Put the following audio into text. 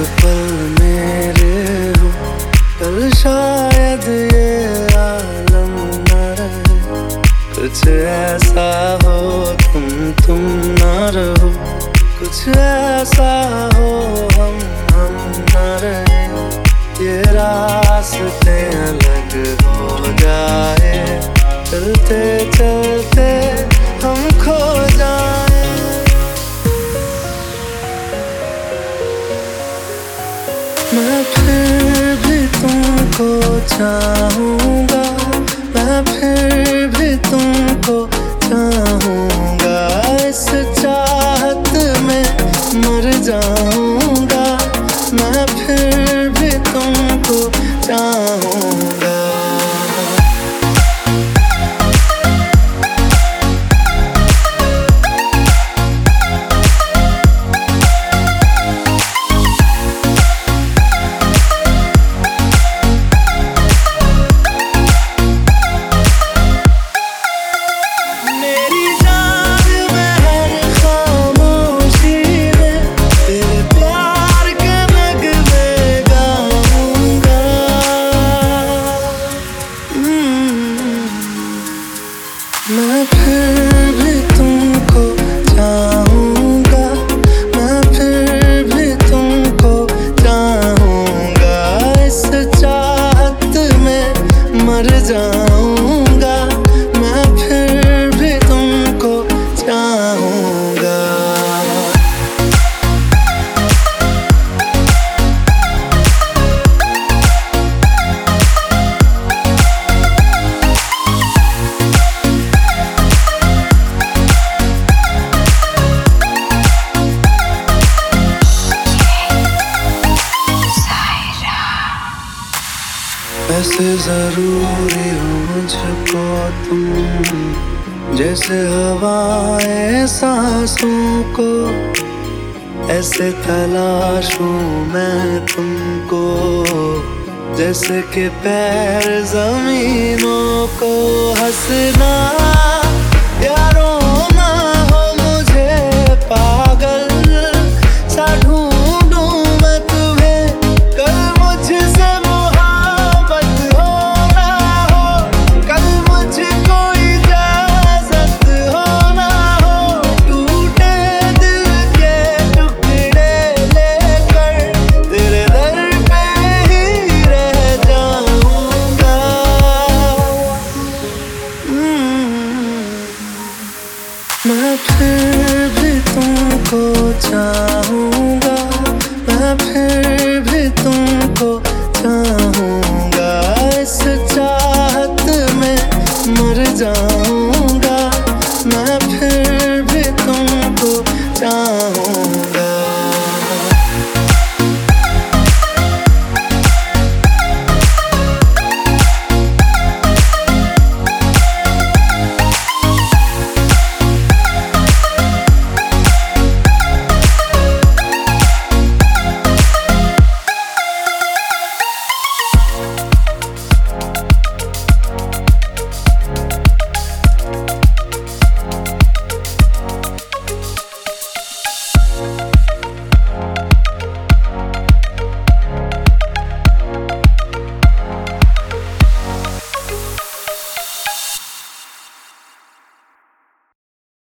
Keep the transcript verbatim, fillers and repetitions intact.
पल मेरे हो, कल शायद ये आलम न रहे। कुछ ऐसा हो तुम तुम न रहो, कुछ ऐसा हो हम हम न रहे। ये रास्ते अलग हो जाए, चलते चलते हम खो जाए। मैं फिर भी तुमको चाहूँगा, मैं फिर भी तुमको चाहूँगा। इस चाहत में मर जाऊँगा, मैं फिर भी तुमको चाहूँगा। मैं फिर भी तुमको चाहूँगा, मैं फिर भी तुमको चाहूँगा। इस चाहत में मर जाऊँगा, मैं फिर भी तुमको चाहूँगा। ऐसे जरूरी हो मुझको तुम, जैसे हवाएं सांसों को। ऐसे तलाशूं मैं तुमको, जैसे कि पैर जमीनों को। हंसना